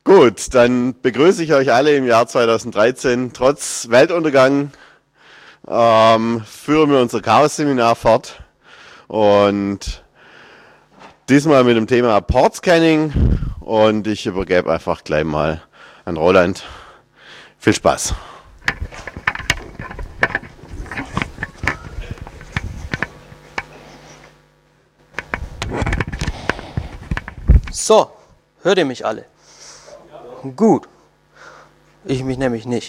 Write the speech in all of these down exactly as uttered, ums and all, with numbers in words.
Gut, dann begrüße ich euch alle im Jahr zweitausenddreizehn. Trotz Weltuntergang ähm, führen wir unser Chaos-Seminar fort und diesmal mit dem Thema Port Scanning, und ich übergebe einfach gleich mal an Roland. Viel Spaß! So, hört ihr mich alle? Gut. Ich mich nämlich nicht.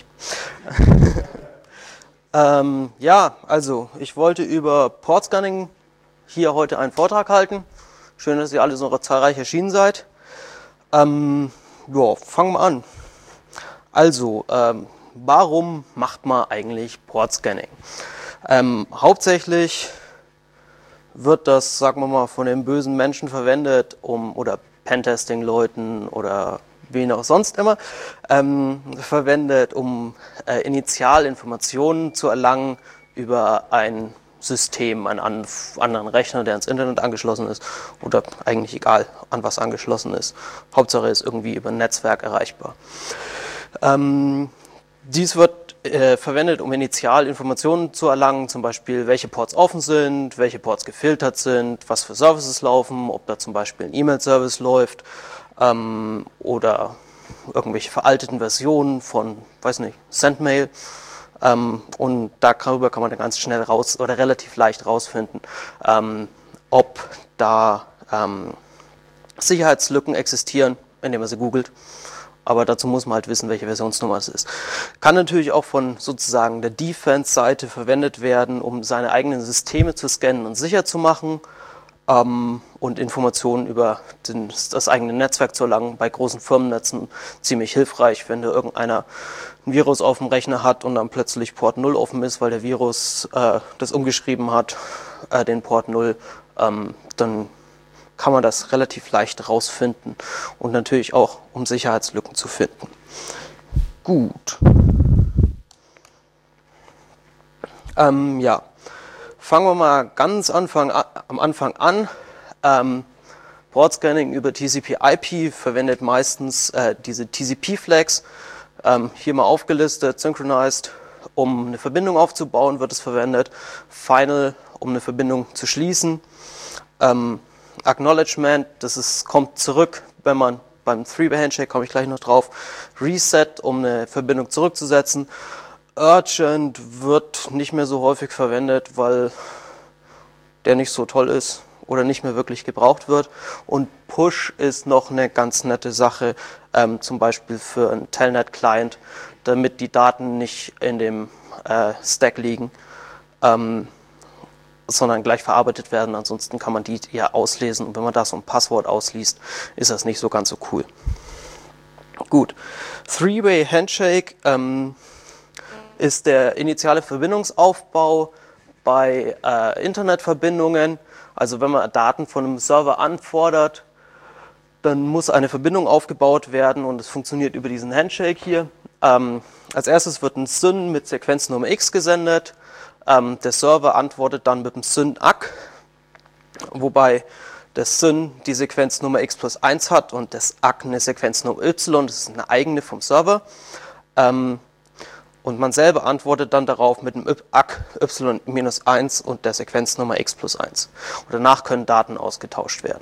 ähm, ja, also ich wollte über Port Scanning hier heute einen Vortrag halten. Schön, dass ihr alle so zahlreich erschienen seid. Ähm, ja, fangen wir an. Also, ähm, warum macht man eigentlich Port Scanning? Ähm, hauptsächlich wird das, sagen wir mal, von den bösen Menschen verwendet, um, oder Pentesting-Leuten oder wen auch sonst immer, ähm, verwendet, um äh, Initialinformationen zu erlangen über ein System, einen an, anderen Rechner, der ans Internet angeschlossen ist, oder eigentlich egal, an was angeschlossen ist. Hauptsache ist irgendwie über ein Netzwerk erreichbar. Ähm, dies wird äh, verwendet, um Initialinformationen zu erlangen, zum Beispiel welche Ports offen sind, welche Ports gefiltert sind, was für Services laufen, ob da zum Beispiel ein E-Mail-Service läuft, ähm, oder irgendwelche veralteten Versionen von, weiß nicht, Sendmail. Ähm, und darüber kann man dann ganz schnell raus oder relativ leicht rausfinden, ähm, ob da ähm, Sicherheitslücken existieren, indem man sie googelt. Aber dazu muss man halt wissen, welche Versionsnummer es ist. Kann natürlich auch von sozusagen der Defense-Seite verwendet werden, um seine eigenen Systeme zu scannen und sicher zu machen, ähm, und Informationen über den, das eigene Netzwerk zu erlangen. Bei großen Firmennetzen ziemlich hilfreich, wenn da irgendeiner ein Virus auf dem Rechner hat und dann plötzlich Port null offen ist, weil der Virus äh, das umgeschrieben hat, äh, den Port null, ähm, dann kann man das relativ leicht rausfinden und natürlich auch, um Sicherheitslücken zu finden. Gut. Ähm, ja, fangen wir mal ganz Anfang, am Anfang an. Ähm, Port Scanning über T C P I P verwendet meistens äh, diese T C P-Flags. Ähm, hier mal aufgelistet: Synchronized, um eine Verbindung aufzubauen, wird es verwendet. Final, um eine Verbindung zu schließen. Ähm, Acknowledgement, das ist, kommt zurück, wenn man beim Three-Way-Handshake, komme ich gleich noch drauf. Reset, um eine Verbindung zurückzusetzen. Urgent wird nicht mehr so häufig verwendet, weil der nicht so toll ist oder nicht mehr wirklich gebraucht wird. Und Push ist noch eine ganz nette Sache, ähm, zum Beispiel für einen Telnet-Client, damit die Daten nicht in dem äh, Stack liegen, ähm, sondern gleich verarbeitet werden. Ansonsten kann man die eher auslesen, und wenn man da so ein Passwort ausliest, ist das nicht so ganz so cool. Gut, Three-Way-Handshake ähm, ist der initiale Verbindungsaufbau bei äh, Internetverbindungen. Also wenn man Daten von einem Server anfordert, dann muss eine Verbindung aufgebaut werden, und es funktioniert über diesen Handshake hier. Ähm, als erstes wird ein S Y N mit Sequenznummer X gesendet. Ähm, der Server antwortet dann mit dem S Y N-A C, wobei das S Y N die Sequenznummer X plus eins hat und das A C eine Sequenznummer Y, das ist eine eigene vom Server. Ähm, und man selber antwortet dann darauf mit dem A C Y minus eins und der Sequenznummer X plus eins. Und danach können Daten ausgetauscht werden.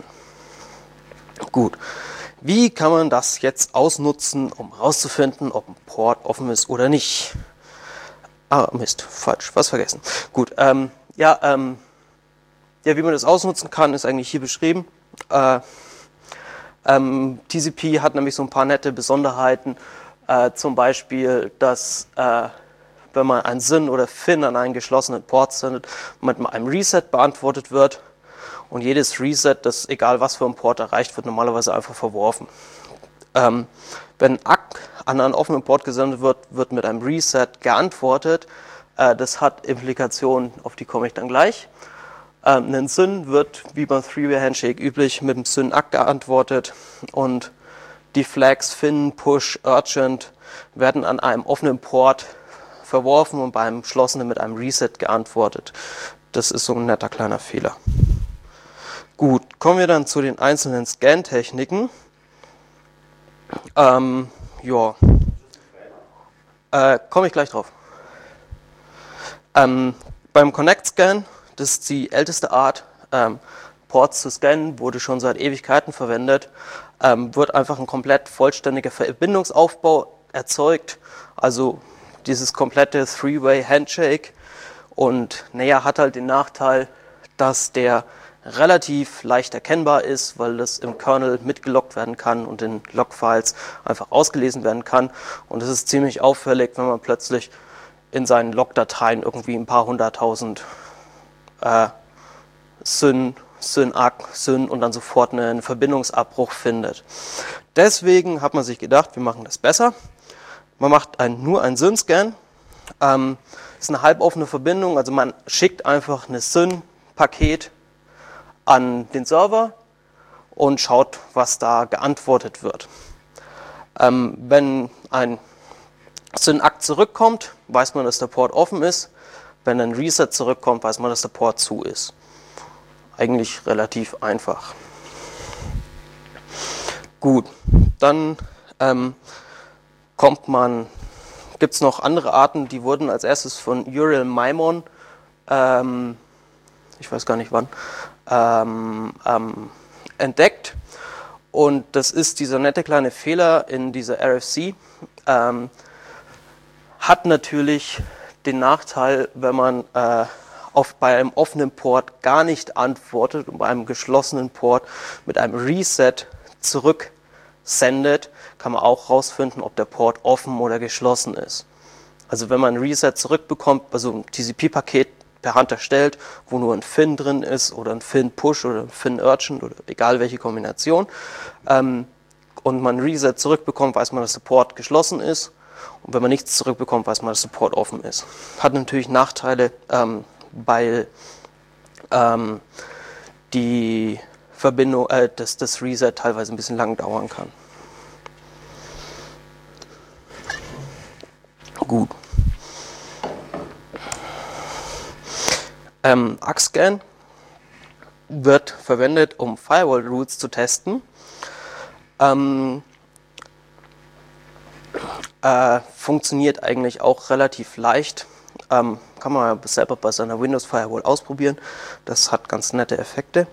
Gut, wie kann man das jetzt ausnutzen, um herauszufinden, ob ein Port offen ist oder nicht? Ah, Mist, falsch, was vergessen. Gut, ähm, ja, ähm, ja, wie man das ausnutzen kann, ist eigentlich hier beschrieben. Äh, ähm, T C P hat nämlich so ein paar nette Besonderheiten, äh, zum Beispiel, dass äh, wenn man ein S Y N oder F I N an einen geschlossenen Port sendet, mit einem Reset beantwortet wird, und jedes Reset, das egal was für ein Port erreicht, wird normalerweise einfach verworfen. Ähm, wenn ein A C an einen offenen Port gesendet wird, wird mit einem Reset geantwortet. Äh, das hat Implikationen, auf die komme ich dann gleich. Ähm, ein S Y N wird, wie beim Three-Way-Handshake üblich, mit dem S Y N-A C geantwortet, und die Flags F I N, Push, Urgent werden an einem offenen Port verworfen und beim geschlossenen mit einem Reset geantwortet. Das ist so ein netter kleiner Fehler. Gut, kommen wir dann zu den einzelnen Scan-Techniken. Ähm, ja, äh, komme ich gleich drauf. Ähm, beim Connect Scan, das ist die älteste Art, ähm, Ports zu scannen, wurde schon seit Ewigkeiten verwendet, ähm, wird einfach ein komplett vollständiger Verbindungsaufbau erzeugt, also dieses komplette Three-Way Handshake, und naja, hat halt den Nachteil, dass der relativ leicht erkennbar ist, weil das im Kernel mitgeloggt werden kann und in Logfiles einfach ausgelesen werden kann, und es ist ziemlich auffällig, wenn man plötzlich in seinen Logdateien irgendwie ein paar hunderttausend äh, Syn, Syn-Arc, Syn und dann sofort einen Verbindungsabbruch findet. Deswegen hat man sich gedacht, wir machen das besser. Man macht ein, nur einen Syn-Scan. Ähm, ist eine halboffene Verbindung, also man schickt einfach ein Syn-Paket an den Server und schaut, was da geantwortet wird. Ähm, wenn ein Syn-Akt zurückkommt, weiß man, dass der Port offen ist. Wenn ein Reset zurückkommt, weiß man, dass der Port zu ist. Eigentlich relativ einfach. Gut, dann ähm, kommt man, gibt es noch andere Arten, die wurden als erstes von Uriel Maimon, ähm, ich weiß gar nicht wann, ähm, ähm, entdeckt. Und das ist dieser nette kleine Fehler in dieser R F C. Ähm, hat natürlich den Nachteil, wenn man äh, auf, bei einem offenen Port gar nicht antwortet und bei einem geschlossenen Port mit einem Reset zurücksendet, kann man auch herausfinden, ob der Port offen oder geschlossen ist. Also wenn man ein Reset zurückbekommt, also ein T C P-Paket per Hand erstellt, wo nur ein Fin drin ist oder ein Fin-Push oder ein Fin-Urgent oder egal welche Kombination, ähm, und man ein Reset zurückbekommt, weiß man, dass der Port geschlossen ist. Und wenn man nichts zurückbekommt, weiß man, dass der Port offen ist. Hat natürlich Nachteile, ähm, weil ähm, die Verbindung, äh, dass das Reset teilweise ein bisschen lang dauern kann. Gut. Ähm, A C Scan wird verwendet, um Firewall-Routes zu testen. Ähm, Äh, funktioniert eigentlich auch relativ leicht. Ähm, kann man selber bei seiner Windows Firewall ausprobieren. Das hat ganz nette Effekte.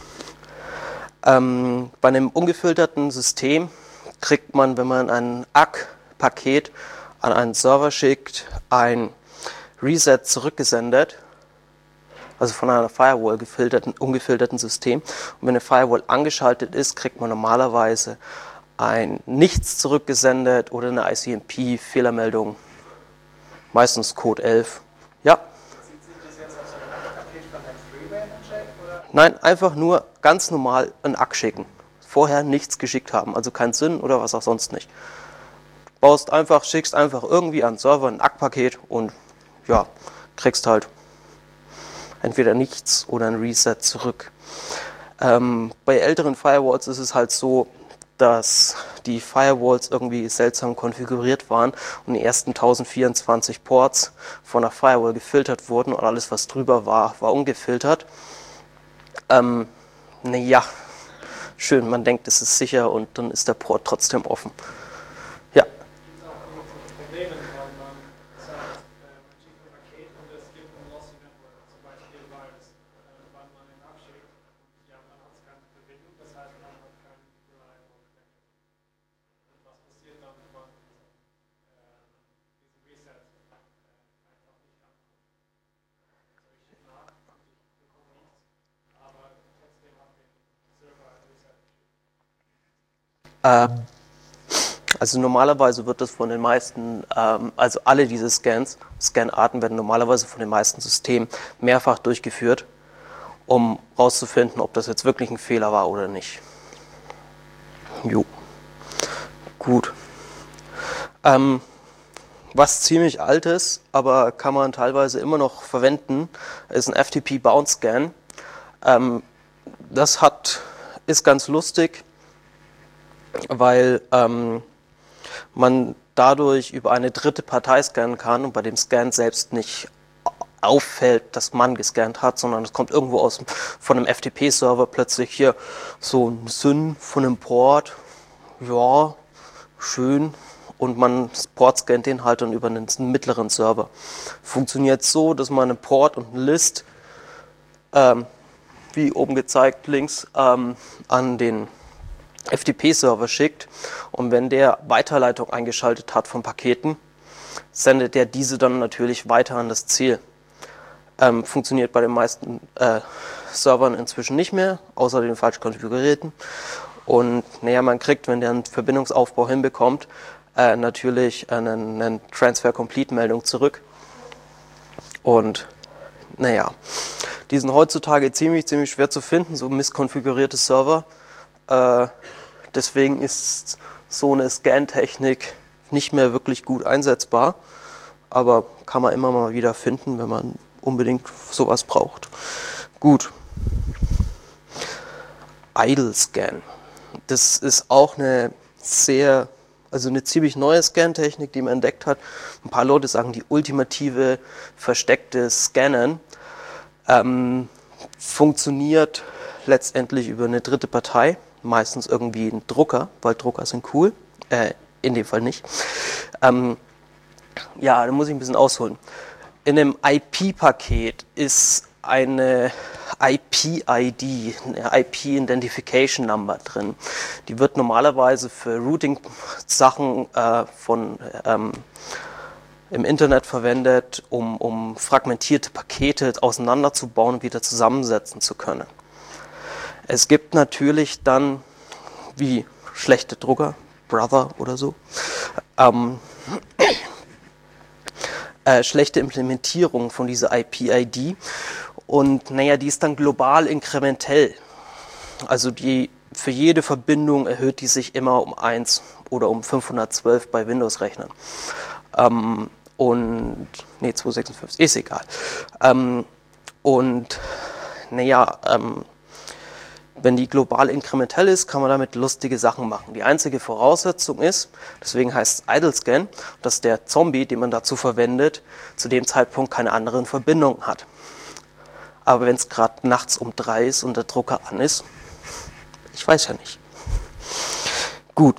Ähm, bei einem ungefilterten System kriegt man, wenn man ein A C-Paket an einen Server schickt, ein Reset zurückgesendet. Also von einer Firewall gefilterten, ungefilterten System. Und wenn eine Firewall angeschaltet ist, kriegt man normalerweise ein Nichts zurückgesendet oder eine I C M P-Fehlermeldung, meistens Code elf. Ja? Sieht sich das jetzt als ein Paket von einem Freeway-Handshake? Nein, einfach nur ganz normal ein A C schicken. Vorher nichts geschickt haben, also kein Syn oder was auch sonst nicht. Du baust einfach, schickst einfach irgendwie an den Server ein A C-Paket und ja, kriegst halt entweder nichts oder ein Reset zurück. Ähm, bei älteren Firewalls ist es halt so, dass die Firewalls irgendwie seltsam konfiguriert waren und die ersten tausendvierundzwanzig Ports von der Firewall gefiltert wurden und alles, was drüber war, war ungefiltert. Ähm, naja, schön, man denkt, es ist sicher und dann ist der Port trotzdem offen. Ja. Gibt es auch Probleme, wenn man sagt, man schickt ein Paket und es gibt ein Lossy Network, zum Beispiel, weil es, wann man den abschickt, ja, man hat keine Verbindung, das heißt, man hat kein Reliable Connection. Und was passiert dann, wenn man diesen Reset einfach nicht ankommt? Also ich schicke nach und ich bekomme nichts, aber trotzdem hat mir den Server ein Reset geschickt. Ähm, also normalerweise wird das von den meisten, ähm, also alle diese Scans, Scanarten werden normalerweise von den meisten Systemen mehrfach durchgeführt, um herauszufinden, ob das jetzt wirklich ein Fehler war oder nicht. Jo. Gut. Ähm, was ziemlich alt ist, aber kann man teilweise immer noch verwenden, ist ein F T P Bounce Scan. Ähm, das hat, ist ganz lustig, weil ähm, man dadurch über eine dritte Partei scannen kann und bei dem Scan selbst nicht auffällt, dass man gescannt hat, sondern es kommt irgendwo aus von einem F T P-Server plötzlich hier so ein Syn von einem Port. Ja, schön und man Port scannt den halt dann über einen mittleren Server. Funktioniert so, dass man einen Port und eine List, ähm, wie oben gezeigt links, ähm, an den F T P-Server schickt und wenn der Weiterleitung eingeschaltet hat von Paketen, sendet der diese dann natürlich weiter an das Ziel. Ähm, funktioniert bei den meisten äh, Servern inzwischen nicht mehr, außer den falsch konfigurierten. Und naja, man kriegt, wenn der einen Verbindungsaufbau hinbekommt, äh, natürlich einen, einen Transfer-Complete-Meldung zurück. Und naja, die sind heutzutage ziemlich, ziemlich schwer zu finden, so misskonfigurierte Server. Äh, deswegen ist so eine Scan-Technik nicht mehr wirklich gut einsetzbar, aber kann man immer mal wieder finden, wenn man unbedingt sowas braucht. Gut. Idle Scan. Das ist auch eine sehr, also eine ziemlich neue Scan-Technik, die man entdeckt hat. Ein paar Leute sagen, die ultimative versteckte Scannen. Ähm, funktioniert letztendlich über eine dritte Partei, meistens irgendwie ein Drucker, weil Drucker sind cool, äh, in dem Fall nicht. Ähm, ja, da muss ich ein bisschen ausholen. In einem I P-Paket ist eine I P-I D, eine I P-Identification Number drin. Die wird normalerweise für Routing-Sachen äh, von ähm, im Internet verwendet, um, um fragmentierte Pakete auseinanderzubauen und wieder zusammensetzen zu können. Es gibt natürlich dann, wie schlechte Drucker, Brother oder so, ähm, äh, schlechte Implementierung von dieser I P-I D und naja, die ist dann global inkrementell. Also die, für jede Verbindung erhöht die sich immer um eins oder um fünfhundertzwölf bei Windows-Rechnern. Ähm, und, nee, zweihundertsechsundfünfzig, ist egal. Ähm, und, naja, ähm, wenn die global inkrementell ist, kann man damit lustige Sachen machen. Die einzige Voraussetzung ist, deswegen heißt es Idle Scan, dass der Zombie, den man dazu verwendet, zu dem Zeitpunkt keine anderen Verbindungen hat. Aber wenn es gerade nachts um drei ist und der Drucker an ist, ich weiß ja nicht. Gut.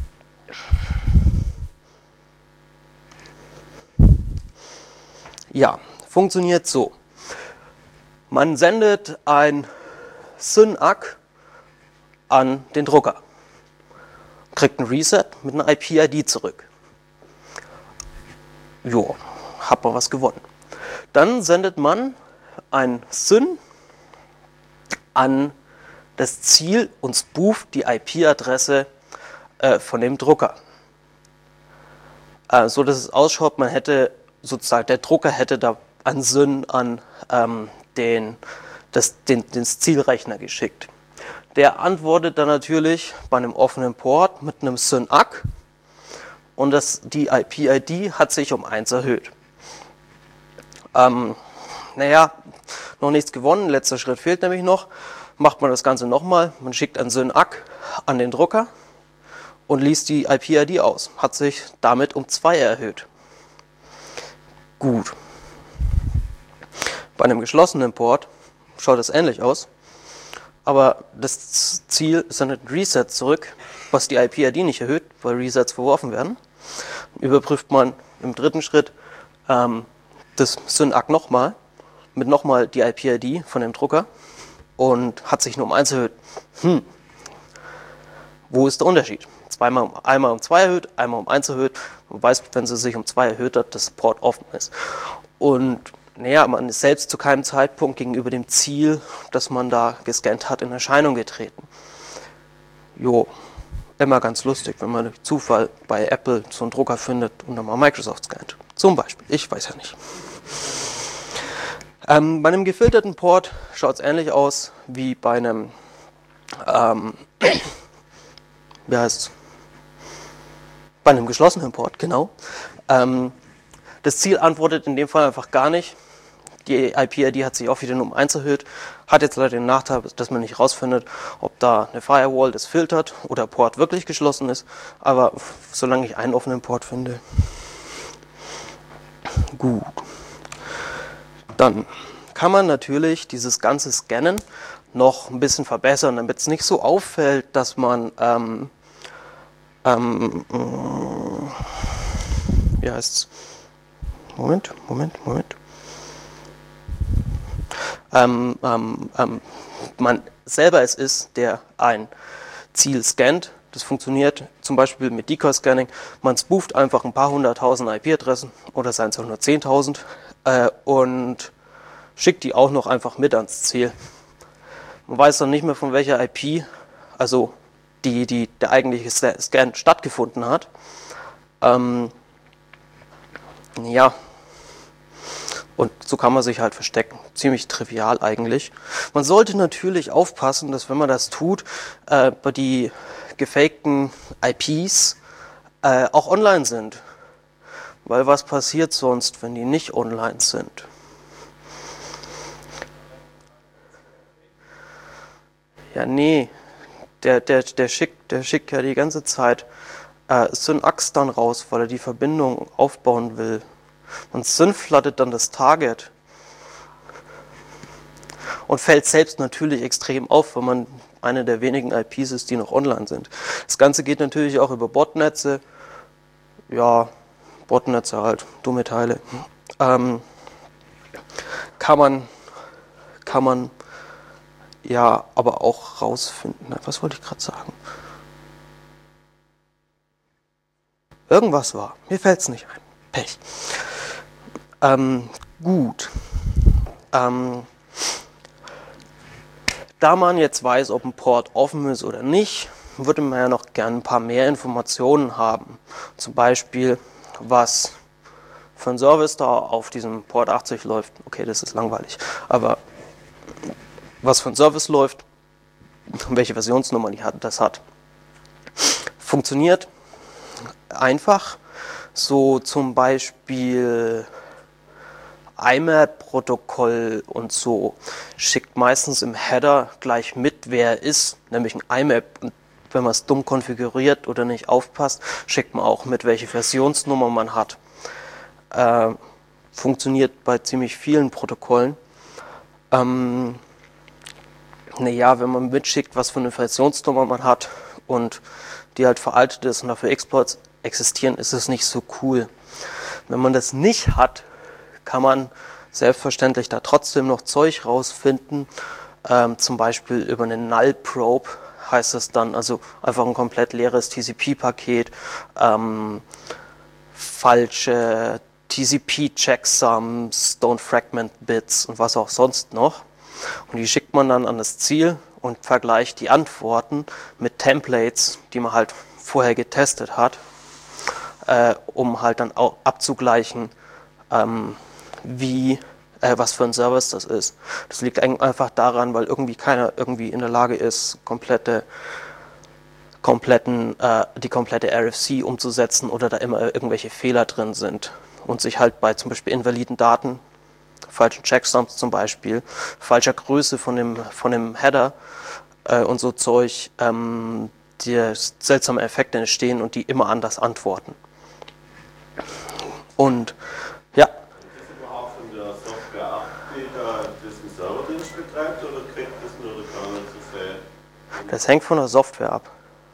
Ja, funktioniert so. Man sendet ein S Y N-A C an den Drucker, kriegt ein Reset mit einer I P-I D zurück. Jo, hat man was gewonnen. Dann sendet man ein S Y N an das Ziel und spooft die I P-Adresse äh, von dem Drucker. Äh, so dass es ausschaut, man hätte sozusagen, der Drucker hätte da ein S Y N an ähm, den Das, den, den Zielrechner geschickt. Der antwortet dann natürlich bei einem offenen Port mit einem S Y N-A C und das, die I P-I D hat sich um eins erhöht. Ähm, naja, noch nichts gewonnen, letzter Schritt fehlt nämlich noch. Macht man das Ganze nochmal, man schickt ein S Y N-A C an den Drucker und liest die I P-I D aus. Hat sich damit um zwei erhöht. Gut. Bei einem geschlossenen Port schaut das ähnlich aus, aber das Ziel ist dann ein Reset zurück, was die I P-I D nicht erhöht, weil Resets verworfen werden. Überprüft man im dritten Schritt ähm, das S Y N-A C nochmal, mit nochmal die I P-I D von dem Drucker und hat sich nur um eins erhöht. Hm. Wo ist der Unterschied? Zweimal, einmal um zwei erhöht, einmal um eins erhöht. Man weiß, wenn sie sich um zwei erhöht hat, dass das Port offen ist. Und naja, man ist selbst zu keinem Zeitpunkt gegenüber dem Ziel, das man da gescannt hat, in Erscheinung getreten. Jo, immer ganz lustig, wenn man durch Zufall bei Apple so einen Drucker findet und dann mal Microsoft scannt. Zum Beispiel, ich weiß ja nicht. Ähm, bei einem gefilterten Port schaut es ähnlich aus wie bei einem, ähm, wie heißt's? Bei einem geschlossenen Port, genau. Ähm, das Ziel antwortet in dem Fall einfach gar nicht. Die I P-I D hat sich auch wieder nur um eins erhöht. Hat jetzt leider den Nachteil, dass man nicht rausfindet, ob da eine Firewall das filtert oder Port wirklich geschlossen ist. Aber solange ich einen offenen Port finde. Gut. Dann kann man natürlich dieses ganze Scannen noch ein bisschen verbessern, damit es nicht so auffällt, dass man ähm, ähm, äh, wie heißt's? Moment, Moment, Moment. Ähm, ähm, ähm, man selber es ist, der ein Ziel scannt. Das funktioniert zum Beispiel mit Decoy-Scanning. Man spooft einfach ein paar hunderttausend I P-Adressen oder seien es auch nur zehntausend äh, und schickt die auch noch einfach mit ans Ziel. Man weiß dann nicht mehr, von welcher I P, also die, die der eigentliche Scan stattgefunden hat. Ähm, ja, und so kann man sich halt verstecken. Ziemlich trivial eigentlich. Man sollte natürlich aufpassen, dass wenn man das tut, äh, die gefakten I Ps äh, auch online sind. Weil was passiert sonst, wenn die nicht online sind? Ja, nee, der, der, der, schickt, der schickt ja die ganze Zeit äh, Synax dann raus, weil er die Verbindung aufbauen will. Und Syn flooded dann das Target. Und fällt selbst natürlich extrem auf, wenn man eine der wenigen I Ps ist, die noch online sind. Das Ganze geht natürlich auch über Botnetze. Ja, Botnetze halt, dumme Teile. Ähm, kann man, kann man ja aber auch rausfinden. Was wollte ich gerade sagen? Irgendwas war. Mir fällt es nicht ein. Pech. Ähm, gut. Ähm, da man jetzt weiß, ob ein Port offen ist oder nicht, würde man ja noch gerne ein paar mehr Informationen haben. Zum Beispiel, was für ein Service da auf diesem Port achtzig läuft. Okay, das ist langweilig. Aber was für ein Service läuft, welche Versionsnummer die hat, das hat. Funktioniert einfach. So zum Beispiel I M A P-Protokoll und so schickt meistens im Header gleich mit, wer er ist, nämlich ein I M A P. Und wenn man es dumm konfiguriert oder nicht aufpasst, schickt man auch mit, welche Versionsnummer man hat. Äh, funktioniert bei ziemlich vielen Protokollen. Ähm, naja, wenn man mitschickt, was für eine Versionsnummer man hat und die halt veraltet ist und dafür Exploits existieren, ist es nicht so cool. Wenn man das nicht hat, kann man selbstverständlich da trotzdem noch Zeug rausfinden, ähm, zum Beispiel über eine Null Probe heißt es dann, also einfach ein komplett leeres T C P-Paket, ähm, falsche T C P-Checksums, Don't Fragment Bits und was auch sonst noch. Und die schickt man dann an das Ziel und vergleicht die Antworten mit Templates, die man halt vorher getestet hat, äh, um halt dann auch abzugleichen, ähm, wie, äh, was für ein Service das ist. Das liegt einfach daran, weil irgendwie keiner irgendwie in der Lage ist, komplette, kompletten, äh, die komplette R F C umzusetzen oder da immer irgendwelche Fehler drin sind und sich halt bei zum Beispiel invaliden Daten, falschen Checksums zum Beispiel, falscher Größe von dem, von dem Header äh, und so Zeug, ähm, die seltsame Effekte entstehen und die immer anders antworten. Und ja. Ist das überhaupt von der Software ab, die da diesen Serverdienst betreibt, oder kriegt das nur der Kernel zu sehen? Das hängt von der Software ab.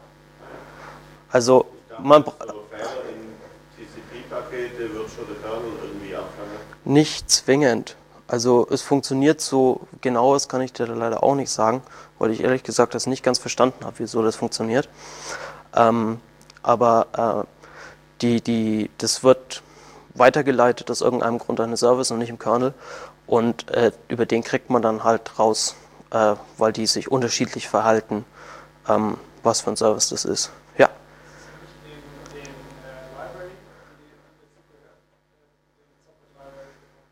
Also man so Fehler in T C P-Pakete wird schon der Kernel irgendwie abfangen? Nicht zwingend. Also es funktioniert so genau, das kann ich dir leider auch nicht sagen, weil ich ehrlich gesagt das nicht ganz verstanden habe, wieso das funktioniert. Ähm, aber äh, die, die, das wird weitergeleitet aus irgendeinem Grund an den Service und nicht im Kernel. Und äh, über den kriegt man dann halt raus, äh, weil die sich unterschiedlich verhalten, ähm, was für ein Service das ist. Ja. Den, den äh, Library, die dazu gehört, den Socket Library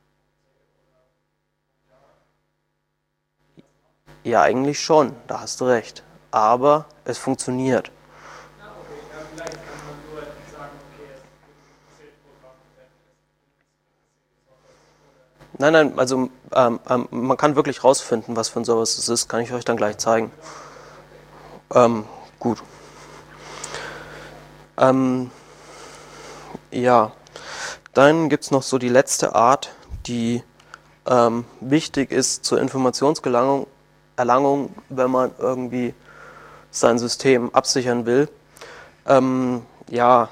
oder Ja, eigentlich schon, da hast du recht. Aber es funktioniert. ja, okay, ja, vielleicht kann man nur sagen, okay, es gibt ein C-Programm, Nein, nein, also ähm, ähm, man kann wirklich rausfinden, was für ein Service es ist, kann ich euch dann gleich zeigen. Ähm, gut. Ähm, ja, dann gibt es noch so die letzte Art, die ähm, wichtig ist zur Informationsgelangung, Erlangung, wenn man irgendwie sein System absichern will. Ähm, ja,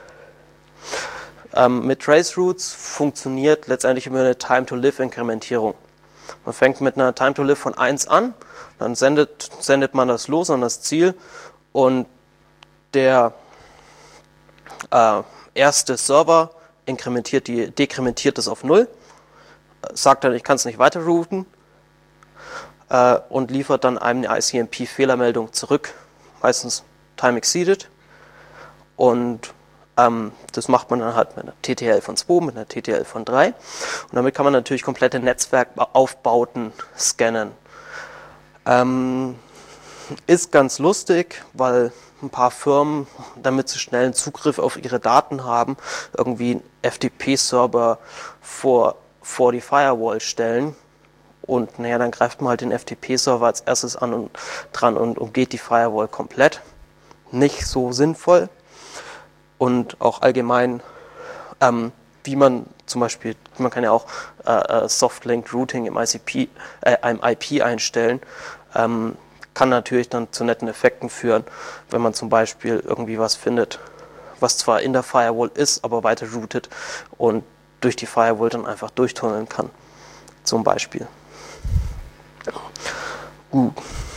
ähm, mit Traceroutes funktioniert letztendlich immer eine Time-to-Live-Inkrementierung. Man fängt mit einer Time-to-Live von eins an, dann sendet, sendet man das los an das Ziel und der äh, erste Server inkrementiert die, dekrementiert das auf null, sagt dann, ich kann es nicht weiter routen äh, und liefert dann einem eine I C M P-Fehlermeldung zurück, meistens Time Exceeded. Und ähm, das macht man dann halt mit einer T T L von zwei, mit einer T T L von drei. Und damit kann man natürlich komplette Netzwerkaufbauten scannen. Ähm, ist ganz lustig, weil ein paar Firmen, damit sie schnellen Zugriff auf ihre Daten haben, irgendwie einen F T P-Server vor, vor die Firewall stellen. Und naja, dann greift man halt den F T P-Server als erstes an und dran und umgeht die Firewall komplett. Nicht so sinnvoll. Und auch allgemein, ähm, wie man zum Beispiel, man kann ja auch äh, Soft-Linked Routing im I C P, äh, im I P einstellen, ähm, kann natürlich dann zu netten Effekten führen, wenn man zum Beispiel irgendwie was findet, was zwar in der Firewall ist, aber weiter routet und durch die Firewall dann einfach durchtunneln kann, zum Beispiel. Gut.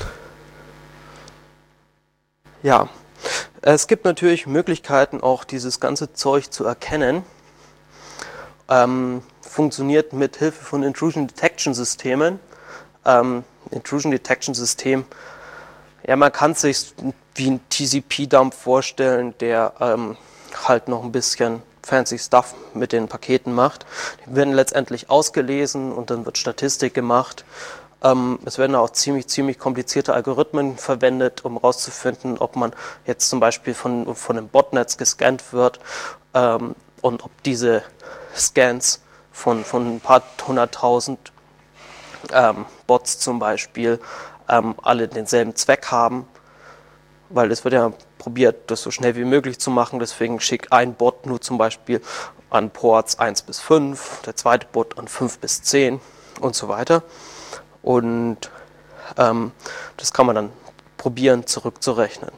Ja, es gibt natürlich Möglichkeiten, auch dieses ganze Zeug zu erkennen. Ähm, funktioniert mit Hilfe von Intrusion Detection Systemen. Ähm, Intrusion Detection System, ja, man kann es sich wie ein T C P-Dump vorstellen, der ähm, halt noch ein bisschen fancy Stuff mit den Paketen macht. Die werden letztendlich ausgelesen und dann wird Statistik gemacht. Ähm, es werden auch ziemlich, ziemlich komplizierte Algorithmen verwendet, um herauszufinden, ob man jetzt zum Beispiel von, von einem Botnetz gescannt wird ähm, und ob diese Scans von, von ein paar hunderttausend ähm, Bots zum Beispiel ähm, alle denselben Zweck haben, weil es wird ja probiert, das so schnell wie möglich zu machen, deswegen schickt ein Bot nur zum Beispiel an Ports eins bis fünf, der zweite Bot an fünf bis zehn und so weiter. Und ähm, das kann man dann probieren zurückzurechnen.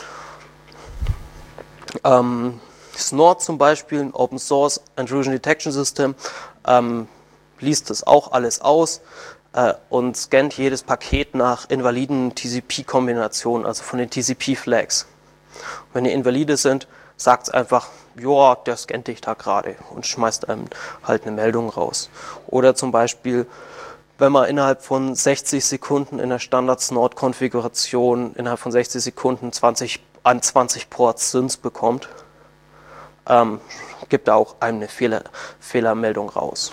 Ähm, Snort zum Beispiel, ein Open Source Intrusion Detection System, ähm, liest das auch alles aus äh, und scannt jedes Paket nach invaliden T C P-Kombinationen, also von den T C P-Flags. Wenn die invalide sind, sagt es einfach, ja, der scannt dich da gerade und schmeißt einem halt eine Meldung raus. Oder zum Beispiel, wenn man innerhalb von sechzig Sekunden in der Standard-Snort-Konfiguration innerhalb von sechzig Sekunden zwanzig, an zwanzig Ports S Y Ns bekommt, ähm, gibt er auch einem eine Fehler, Fehlermeldung raus.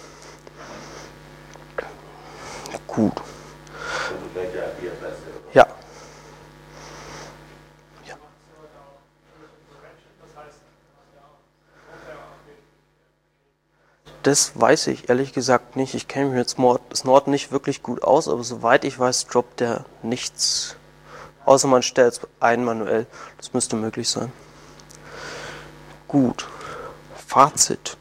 Gut. Ja. Ja. Das weiß ich ehrlich gesagt nicht. Ich kenne mich mit Snort nicht wirklich gut aus, aber soweit ich weiß, droppt der nichts. Außer man stellt es ein manuell. Das müsste möglich sein. Gut. Fazit.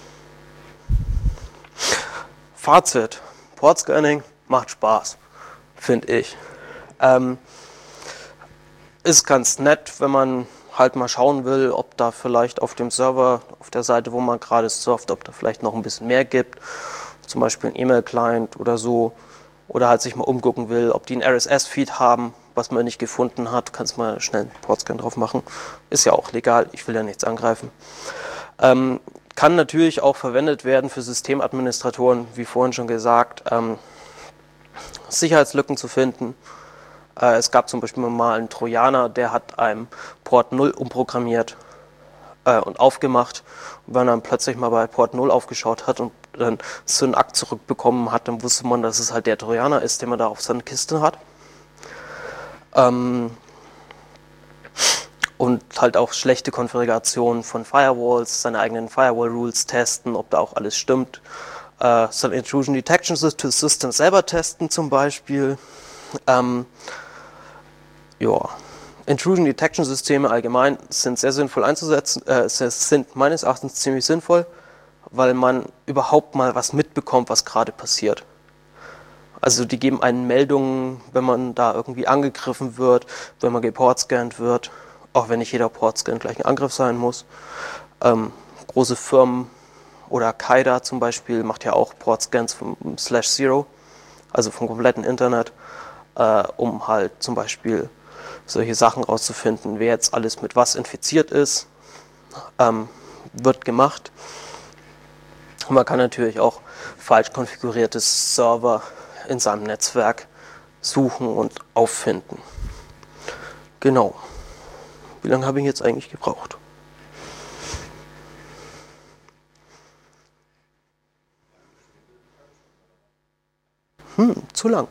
Fazit. Port-Scanning macht Spaß, finde ich. Ähm, ist ganz nett, wenn man halt mal schauen will, ob da vielleicht auf dem Server, auf der Seite, wo man gerade surft, ob da vielleicht noch ein bisschen mehr gibt. Zum Beispiel ein E-Mail-Client oder so. Oder halt sich mal umgucken will, ob die einen R S S-Feed haben, was man nicht gefunden hat. Kannst mal schnell einen Portscan drauf machen. Ist ja auch legal, ich will ja nichts angreifen. Ähm, kann natürlich auch verwendet werden für Systemadministratoren, wie vorhin schon gesagt, ähm, Sicherheitslücken zu finden. Äh, es gab zum Beispiel mal einen Trojaner, der hat einem Port null umprogrammiert äh, und aufgemacht. Und wenn er dann plötzlich mal bei Port null aufgeschaut hat und dann so einen Akt zurückbekommen hat, dann wusste man, dass es halt der Trojaner ist, den man da auf seiner Kiste hat. Ähm, Und halt auch schlechte Konfigurationen von Firewalls, seine eigenen Firewall-Rules testen, ob da auch alles stimmt. Äh, sein Intrusion Detection System selber testen zum Beispiel. Ähm, ja. Intrusion Detection Systeme allgemein sind sehr sinnvoll einzusetzen, äh, sind meines Erachtens ziemlich sinnvoll, weil man überhaupt mal was mitbekommt, was gerade passiert. Also die geben einen Meldungen, wenn man da irgendwie angegriffen wird, wenn man geportscannt wird. auch wenn nicht jeder Portscan gleich ein Angriff sein muss. Ähm, große Firmen oder Kaida zum Beispiel macht ja auch Portscans vom Slash Zero, also vom kompletten Internet, äh, um halt zum Beispiel solche Sachen rauszufinden, wer jetzt alles mit was infiziert ist, ähm, wird gemacht. Und man kann natürlich auch falsch konfigurierte Server in seinem Netzwerk suchen und auffinden. Genau. Wie lange habe ich jetzt eigentlich gebraucht? Hm, zu lang.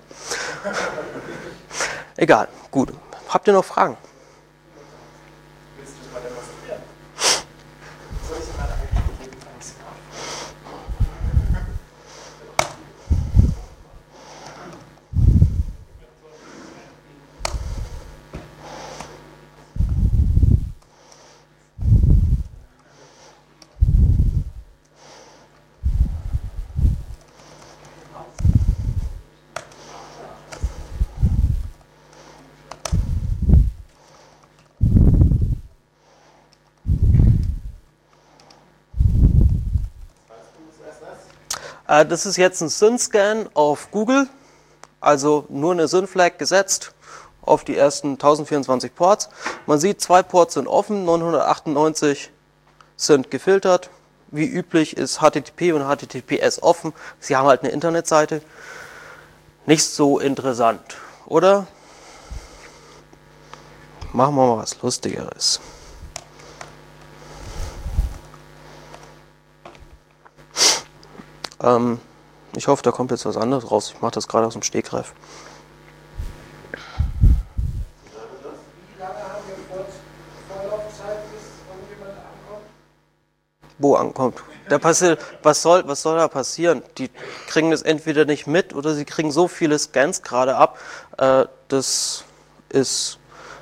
Egal, gut. Habt ihr noch Fragen? Willst du mal demonstrieren? Soll ich mal eingeben? Äh, das ist jetzt ein SYN-Scan auf Google, also nur eine SYN-Flag gesetzt auf die ersten tausendvierundzwanzig Ports. Man sieht, zwei Ports sind offen, neunhundertachtundneunzig sind gefiltert. Wie üblich ist H T T P und H T T P S offen. Sie haben halt eine Internetseite. Nicht so interessant, oder? Machen wir mal was Lustigeres. Ähm, ich hoffe, da kommt jetzt was anderes raus. Ich mache das gerade aus dem Stegreif. Wie lange haben wir Vor- Vorlaufzeit, bis irgendjemand ankommt? Wo ankommt. Da passiert, was soll, was soll da passieren? Die kriegen das entweder nicht mit oder sie kriegen so viele Scans gerade ab. Äh, das ist.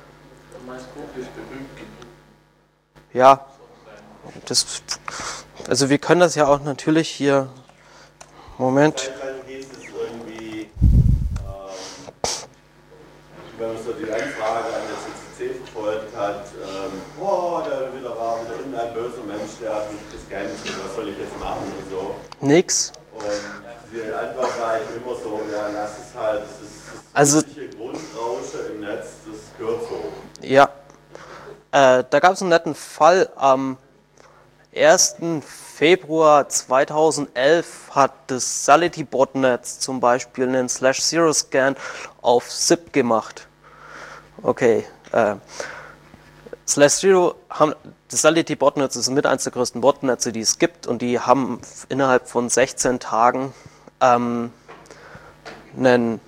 Ja. Das, also wir können das ja auch natürlich hier. Moment. Ist es irgendwie, ähm, wenn man so die Anfrage an der C C C verfolgt hat, ähm, boah, da wieder war wieder irgendein böser Mensch, der hat mich gescannt, was soll ich jetzt machen und so. Nix. Und die Antwort war eigentlich immer so, ja, lass es halt, das ist das Also, Grundrausche im Netz, das gehört so. ja. Äh, da gab es einen netten Fall. Am ersten Februar zweitausendelf hat das Sality-Botnet zum Beispiel einen Slash-Zero-Scan auf S I P gemacht. Okay. Äh, Slash-Zero haben, das Sality-Botnet ist mit eines der größten Botnetze, die es gibt, und die haben innerhalb von sechzehn Tagen ähm, einen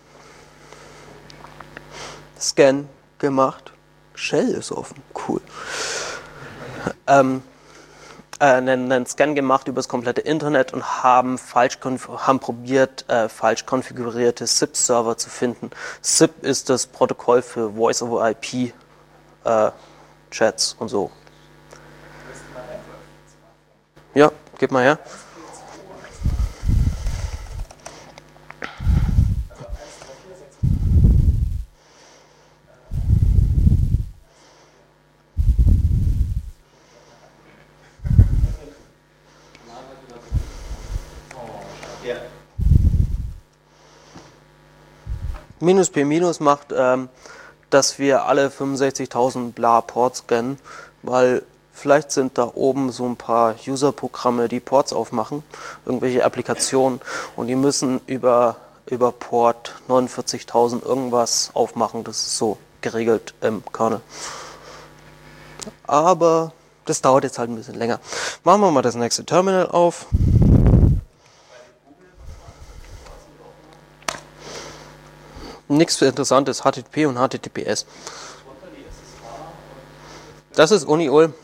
Scan gemacht. Shell ist offen, cool. Ähm, äh, einen, einen Scan gemacht über das komplette Internet und haben, falsch haben probiert, äh, falsch konfigurierte S I P-Server zu finden. S I P ist das Protokoll für Voice over I P äh, Chats und so. Ja, gib mal her. Ja. Minus P minus macht, ähm, dass wir alle fünfundsechzigtausend bla Ports scannen, weil vielleicht sind da oben so ein paar User-Programme, die Ports aufmachen, irgendwelche Applikationen, und die müssen über, über Port neunundvierzigtausend irgendwas aufmachen. Das ist so geregelt im Kernel. Aber das dauert jetzt halt ein bisschen länger. Machen wir mal das nächste Terminal auf. Nichts für Interessantes, H T T P und H T T P S. Das ist Uni-Ulm.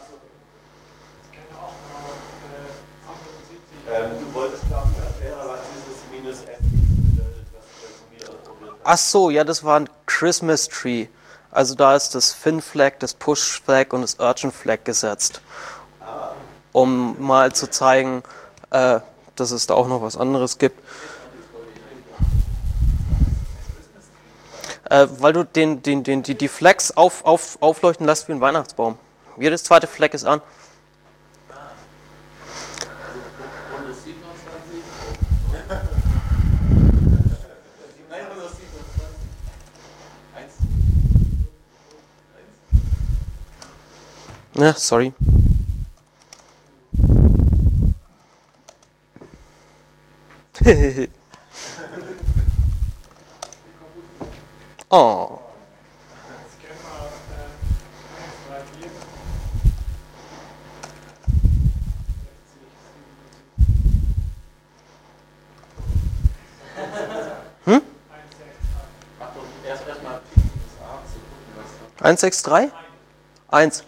Ähm, du wolltest, glaube ich, erklären, was dieses minus F bedeutet, was wir schon wieder ausprobiert haben. Ach so, ja, das war ein Christmas Tree. Also da ist das Fin-Flag, das Push-Flag und das Urgent-Flag gesetzt. Um mal zu zeigen, äh, dass es da auch noch was anderes gibt. Äh, weil du den, den, den, die, die Flex auf, auf, aufleuchten lässt wie ein Weihnachtsbaum. Jedes zweite Fleck ist an. Ja, sorry. Oh. Scan mal äh, eins, drei, vier. Hm? eins, sechs, acht. Achtung, erst erstmal das A zu gucken, was da. eins sechs drei? eins.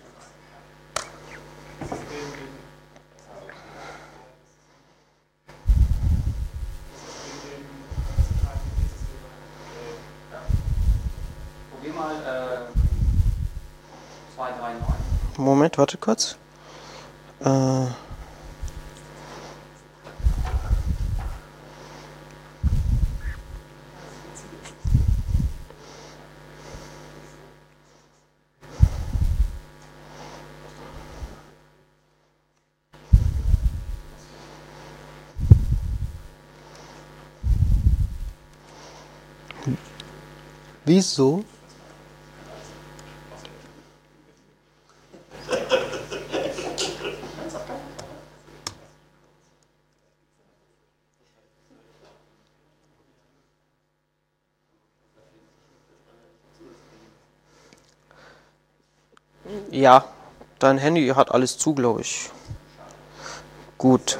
Probier mal äh, zwei drei neun. Moment, warte kurz. Äh. Wieso? Ja, dein Handy hat alles zu, glaube ich. Gut.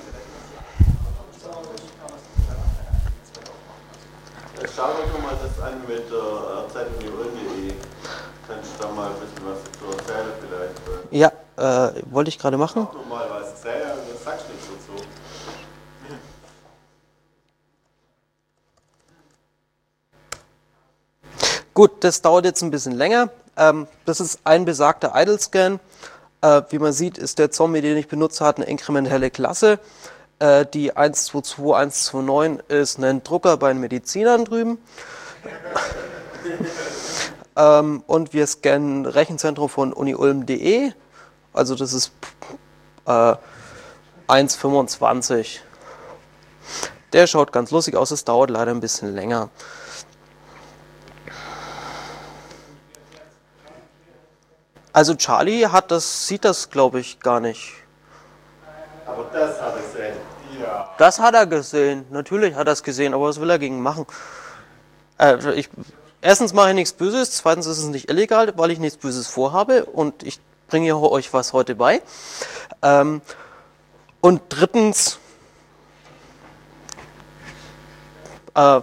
Schau dir doch mal das an mit der Zeitung Ulm punkt de. Kannst du da mal ein bisschen was dazu erzählen vielleicht? Ja, äh, wollte ich gerade machen. Noch mal was erzählen und dann sagst du nichts dazu. Gut, das dauert jetzt ein bisschen länger. Ähm, das ist ein besagter Idle-Scan. Äh, wie man sieht, ist der Zombie, den ich benutzt habe, eine inkrementelle Klasse. Äh, die eins zwei zwei eins zwei neun ist ein Drucker bei den Medizinern drüben. ähm, und wir scannen Rechenzentrum von uni ulm punkt de. Also das ist äh, eins fünfundzwanzig. Der schaut ganz lustig aus, es dauert leider ein bisschen länger. Also Charlie hat das, sieht das, glaube ich, gar nicht. Aber das hat er gesehen. Ja. Das hat er gesehen. Natürlich hat er es gesehen, aber was will er gegen machen? Äh, ich, erstens mache ich nichts Böses, zweitens ist es nicht illegal, weil ich nichts Böses vorhabe und ich bringe euch was heute bei. Ähm, und drittens, äh,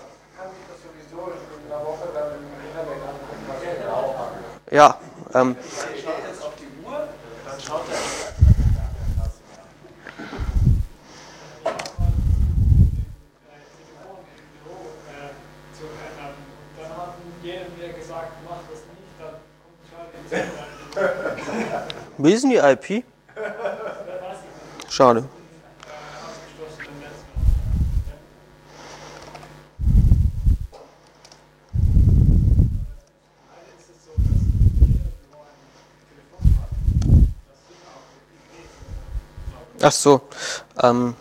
ja, ähm, zu ändern. Und dann hat jeder mir gesagt, mach das nicht, dann kommt Charlie ins Internet. wie ist denn die I P? Schade. Abgeschlossene Netz. Leider ist es so, dass jeder Büro ein Telefon hat, das sind auch wirklich geht. Ach so. Ähm,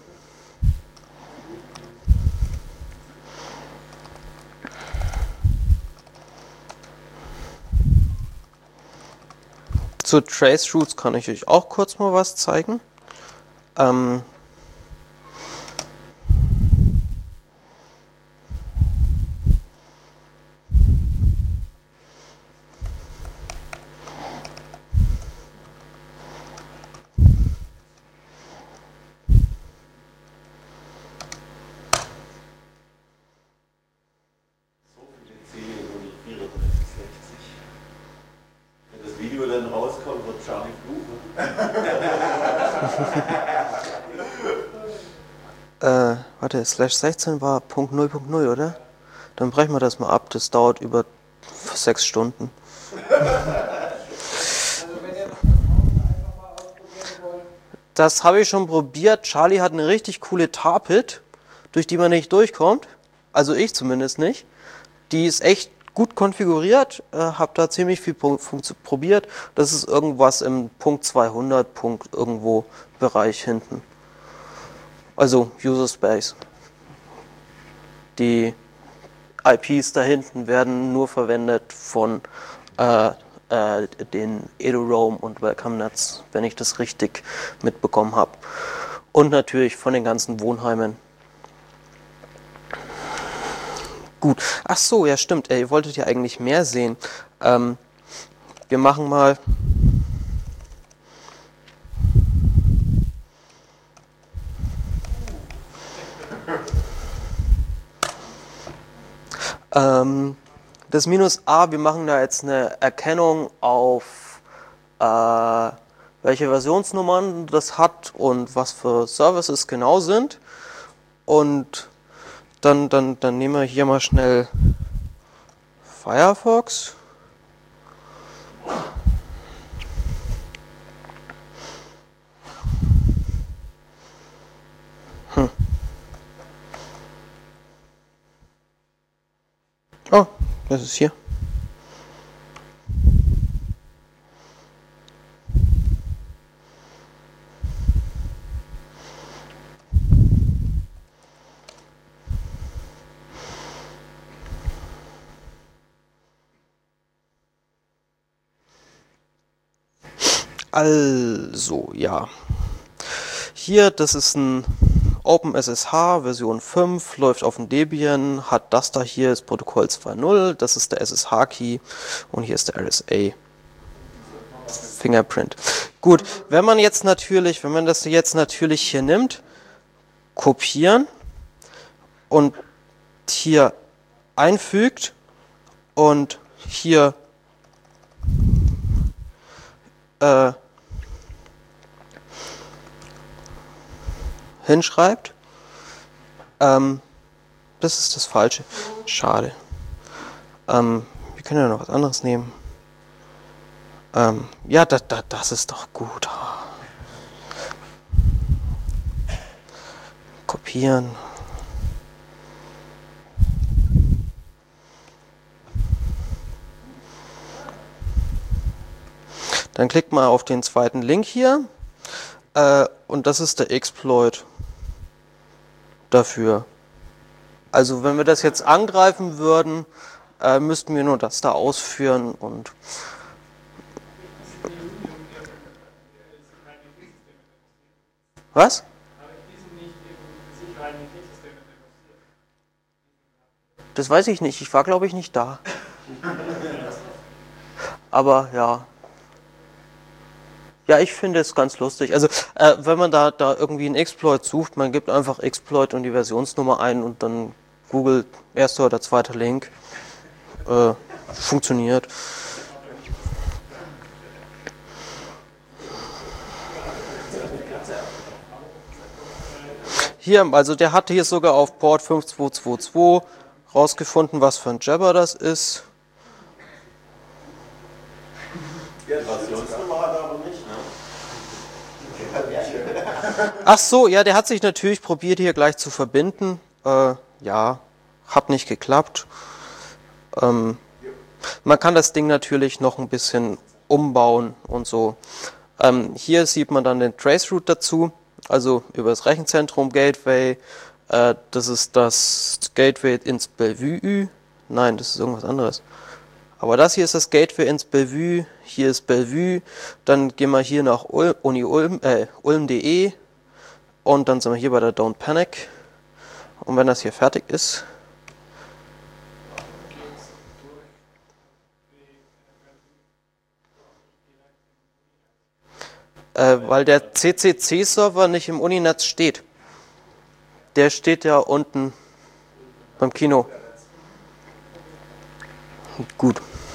zu Trace Routes kann ich euch auch kurz mal was zeigen. Ähm, So viele Ziele und nicht vierunddreißig sechzig. Wenn das Video dann rauskommt, wird Charlie fluchen. äh, warte, Slash sechzehn war Punkt null Punkt null, oder? Dann brechen wir das mal ab, das dauert über sechs Stunden. Das habe ich schon probiert. Charlie hat eine richtig coole Tar-Pit, durch die man nicht durchkommt. Also ich zumindest nicht. Die ist echt gut konfiguriert, äh, habe da ziemlich viel probiert. Das ist irgendwas im Punkt zweihundert, Punkt irgendwo Bereich hinten. Also User Space. Die I Ps da hinten werden nur verwendet von äh, äh, den eduroam und Welcome-Netz, wenn ich das richtig mitbekommen habe. Und natürlich von den ganzen Wohnheimen. Gut. Ach so, ja stimmt. Ihr wolltet ja eigentlich mehr sehen. Ähm, wir machen mal... Ähm, das Minus A, wir machen da jetzt eine Erkennung auf äh, welche Versionsnummern das hat und was für Services genau sind. Und dann, dann, dann nehmen wir hier mal schnell Firefox. Hm. Oh, das ist hier. Also, ja. Hier, das ist ein OpenSSH Version fünf, läuft auf dem Debian, hat das da hier, das Protokoll zwei Punkt null, das ist der S S H-Key und hier ist der R S A Fingerprint. Gut, wenn man jetzt natürlich, wenn man das jetzt natürlich hier nimmt, kopieren und hier einfügt und hier äh, hinschreibt, ähm, das ist das Falsche. Schade. Ähm, wir können ja noch was anderes nehmen. Ähm, ja, da, da, das ist doch gut. Kopieren. Dann klickt mal auf den zweiten Link hier. Äh, und das ist der Exploit dafür. Also wenn wir das jetzt angreifen würden, äh, müssten wir nur das da ausführen und was? Das weiß ich nicht. Ich war, glaube ich, nicht da. Aber ja. Ja, ich finde es ganz lustig. Also, äh, wenn man da, da irgendwie einen Exploit sucht, man gibt einfach Exploit und die Versionsnummer ein und dann googelt erster oder zweiter Link. Äh, funktioniert. Hier, also der hat hier sogar auf Port fünf zwei zwei zwei rausgefunden, was für ein Jabber das ist. Die Versionsnummer hat er aber nicht, ne? Ach so, ja, der hat sich natürlich probiert, hier gleich zu verbinden. Äh, ja, hat nicht geklappt. Ähm, man kann das Ding natürlich noch ein bisschen umbauen und so. Ähm, hier sieht man dann den Traceroute dazu, also über das Rechenzentrum Gateway. Äh, das ist das Gateway ins Bellevue. Nein, das ist irgendwas anderes. Aber das hier ist das Gateway ins Bellevue, hier ist Bellevue, dann gehen wir hier nach Ul Uni Ulm, äh, ulm punkt de und dann sind wir hier bei der Don't Panic. Und wenn das hier fertig ist, äh, weil der C C C-Server nicht im Uninetz steht. Der steht ja unten beim Kino. Gut.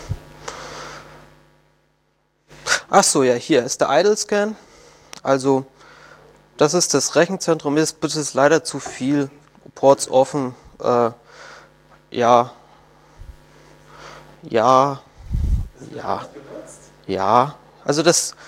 Ach so, ja, hier ist der Idle Scan. Also, das ist das Rechenzentrum. Das ist leider zu viel. Ports offen. Äh, ja. Ja. Ja. Ja. Also, das.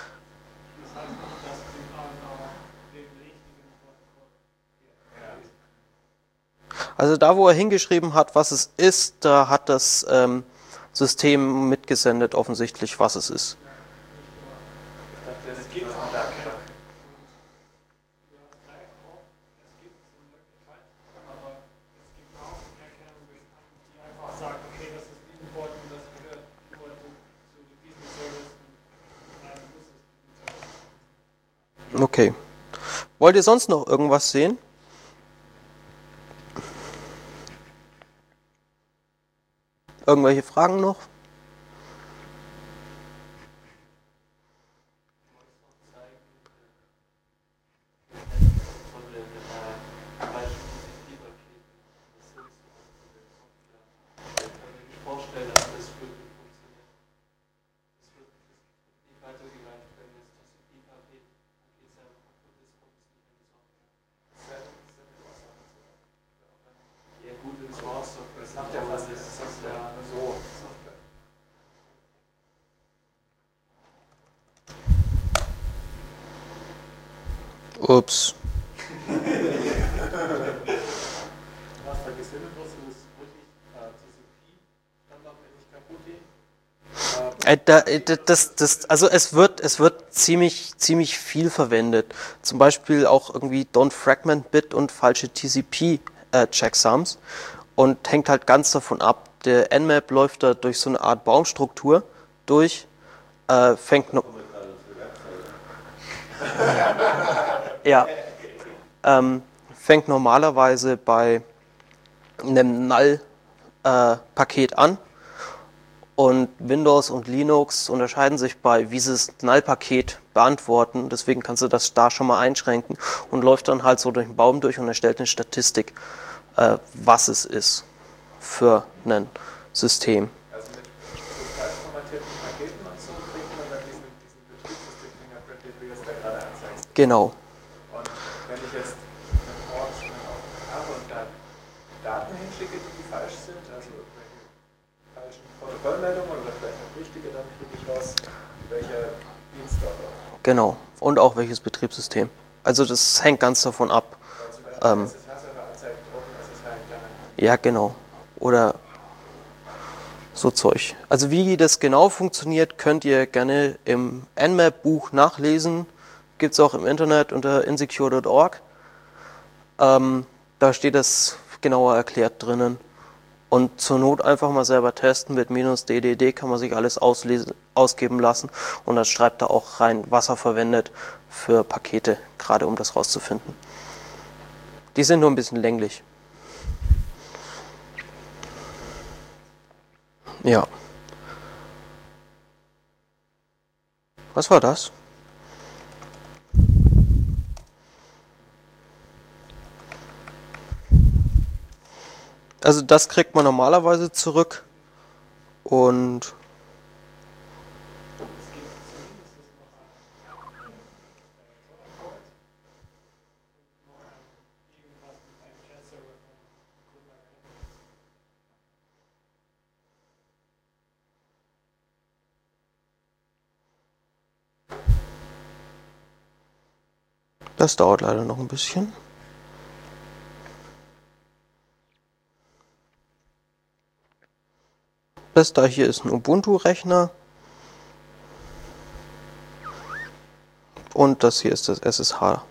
Also, da, wo er hingeschrieben hat, was es ist, da hat das. Ähm, System mitgesendet, offensichtlich, was es ist. Es gibt es auch, es gibt so Möglichkeit, aber es gibt auch Erkennungen, die einfach sagen, okay, das ist diesen Port und das gehört nur zu, zu diesem Service und nein, muss es diesen Service. Okay. Wollt ihr sonst noch irgendwas sehen? Irgendwelche Fragen noch? Ups. Was da gesendet wird, ist wirklich äh, T C P, standardmäßig kaputt. Äh, da, äh, das, das, also es wird, es wird ziemlich, ziemlich viel verwendet. Zum Beispiel auch irgendwie Don't Fragment Bit und falsche T C P-Checksums. Und hängt halt ganz davon ab. Der Nmap läuft da durch so eine Art Baumstruktur durch, äh, fängt noch. Ja, ähm, fängt normalerweise bei einem Null-Paket äh, an und Windows und Linux unterscheiden sich bei, wie sie das Null-Paket beantworten. Deswegen kannst du das da schon mal einschränken und läuft dann halt so durch den Baum durch und erstellt eine Statistik, äh, was es ist für ein System. Also mit falsch formatierten Paketen und so kriegt man dann diesen, diesen Betriebssystem-Fingerprint, wie du es da gerade anzeigst. Genau. Und wenn ich jetzt einen Port habe und dann Daten hinschicke, die falsch sind, also irgendwelche falschen Protokollmeldungen oder vielleicht auch richtige, dann kriege ich raus, welcher Dienst dort läuft. Genau. Und auch welches Betriebssystem. Also das hängt ganz davon ab. Weil zum Beispiel Ähm, S S H-Server anzeigt, Open S S H in Klammern. Ja, genau. Oder so Zeug. Also wie das genau funktioniert, könnt ihr gerne im Nmap-Buch nachlesen. Gibt es auch im Internet unter insecure punkt org. Ähm, da steht das genauer erklärt drinnen. Und zur Not einfach mal selber testen. Mit minus D D D kann man sich alles auslesen, ausgeben lassen. Und dann schreibt er auch rein, was er verwendet für Pakete, gerade um das rauszufinden. Die sind nur ein bisschen länglich. Ja. Was war das? Also das kriegt man normalerweise zurück und das dauert leider noch ein bisschen. Das da hier ist ein Ubuntu-Rechner und das hier ist das S S H.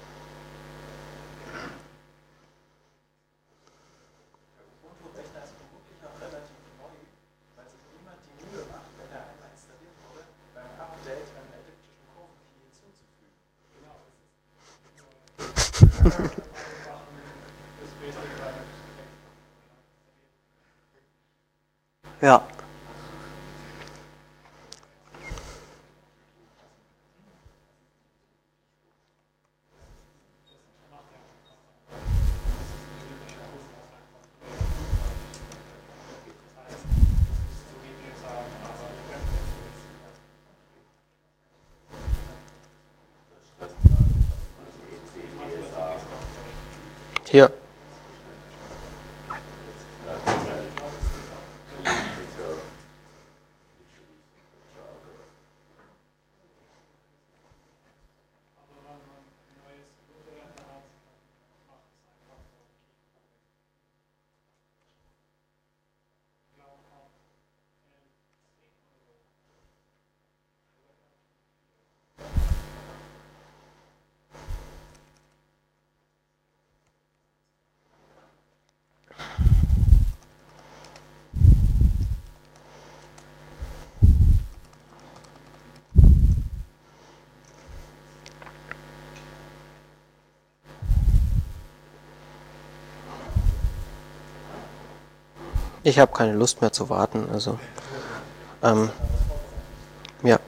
Ubuntu-Rechner ist vermutlich noch relativ neu, weil sich niemand die Mühe macht, wenn er einmal installiert wurde, beim Update einen elliptischen Kurvenkey hinzuzufügen. Genau, das ist Ja. Hier. Ich habe keine Lust mehr zu warten, also ähm, ja.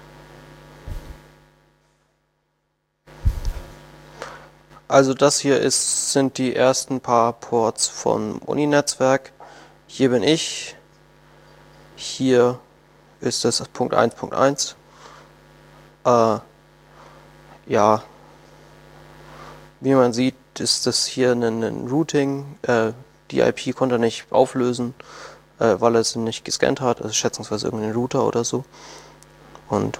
Also das hier ist, sind die ersten paar Ports vom Uni-Netzwerk. Hier bin ich. Hier ist das Punkt eins Punkt eins. Äh, ja, wie man sieht, ist das hier ein, ein Routing. Äh, die I P konnte er nicht auflösen, äh, weil er es nicht gescannt hat. Also schätzungsweise irgendein Router oder so. Und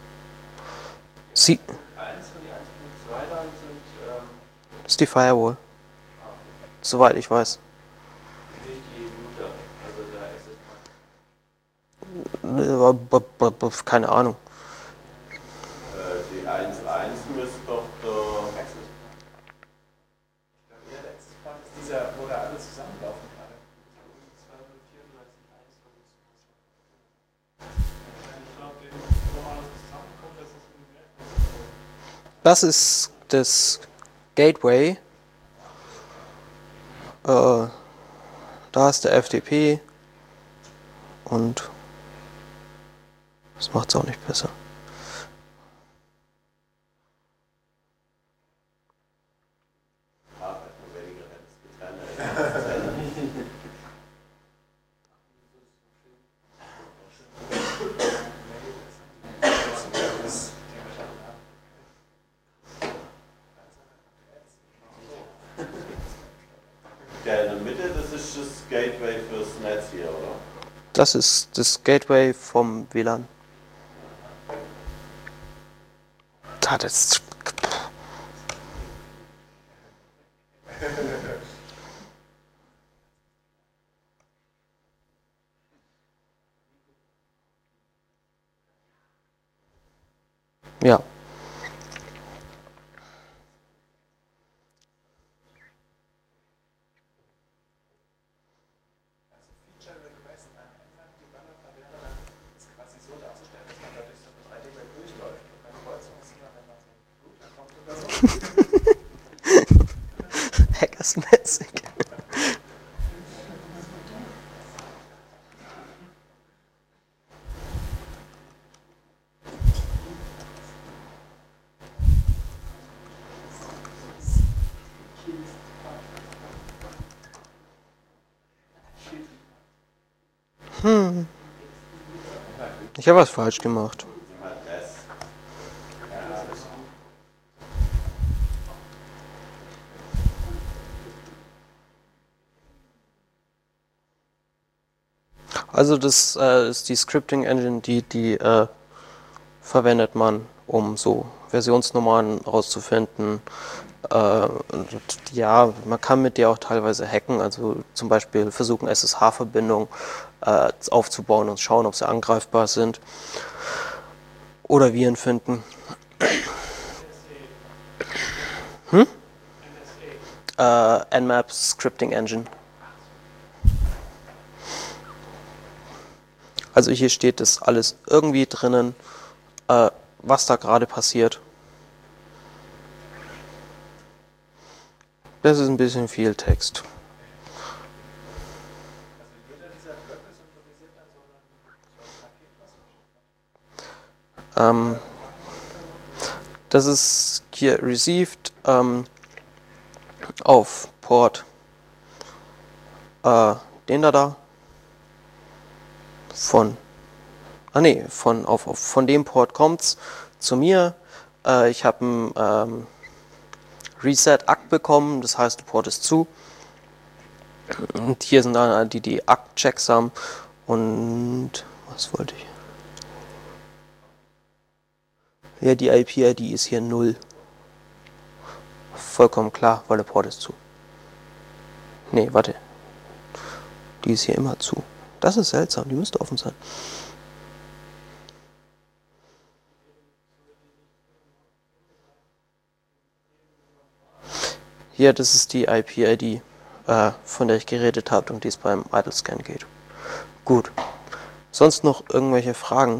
sie, eins und die eins Punkt zwei dann sind ähm, das ist die Firewall, soweit ich weiß. nicht die Router, also der Access Point. Äh, Keine Ahnung. Äh, die eins Punkt eins müsste doch der. Access Point. Ich glaube eher der Access Point ist dieser, wo da alle zusammenlaufen gerade. Ich glaube, den, wo alles zusammenkommt, das ist ein Netzwerk. Das ist das Gateway. Äh, da ist der F T P. Und das macht es auch nicht besser. Der in der Mitte, das ist das Gateway fürs Netz hier, oder? Das ist das Gateway vom W L A N. Da das. Ja. Feature Request an Android Developer wäre dann, ist quasi so darzustellen, dass man dadurch so eine drei D-Welt durchläuft. Und bei Kreuzung ist immer, wenn man so ein Router kommt oder so. Hackersmäßig. Hm. Ich habe was falsch gemacht. Also das äh, ist die Scripting Engine, die, die äh, verwendet man, um so Versionsnummern rauszufinden. Äh, und, ja, man kann mit der auch teilweise hacken, also zum Beispiel versuchen S S H-Verbindungen äh, aufzubauen und schauen, ob sie angreifbar sind. Oder Viren finden. Hm? Äh, Nmap Scripting Engine. Also hier steht das alles irgendwie drinnen, äh, was da gerade passiert. Das ist ein bisschen viel Text. Ähm, das ist hier received ähm, auf Port äh, den da da von ah nee, von auf, auf von dem Port kommt's zu mir. Äh, ich habe ein ähm, Reset-Akt bekommen, das heißt, der Port ist zu. Und hier sind dann die, die Akt-Checks haben. Und was wollte ich? Ja, die I P I D ist hier null. Vollkommen klar, weil der Port ist zu. Nee, warte. Die ist hier immer zu. Das ist seltsam, die müsste offen sein. Hier, das ist die I P I D, äh, von der ich geredet habe und die es beim Idle Scan geht. Gut. Sonst noch irgendwelche Fragen?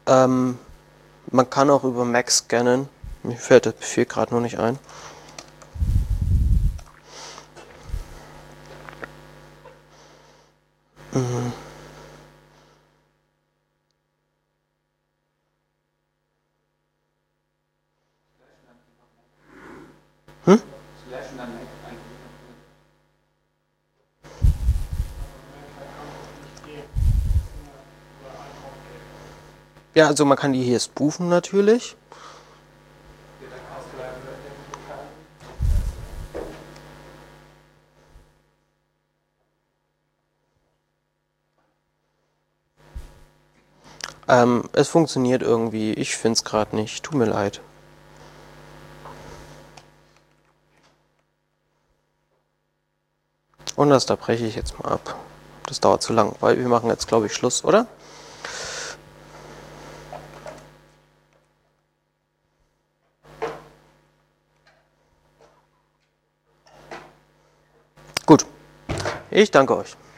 Ähm, man kann auch über Mac scannen. Mir fällt das Befehl gerade nur nicht ein. Mhm. Hm? Ja, also man kann die hier spoofen natürlich. Ähm, es funktioniert irgendwie. Ich finde es gerade nicht. Tut mir leid. Und das da breche ich jetzt mal ab. Das dauert zu lang, weil wir machen jetzt, glaube ich, Schluss, oder? Gut. Ich danke euch.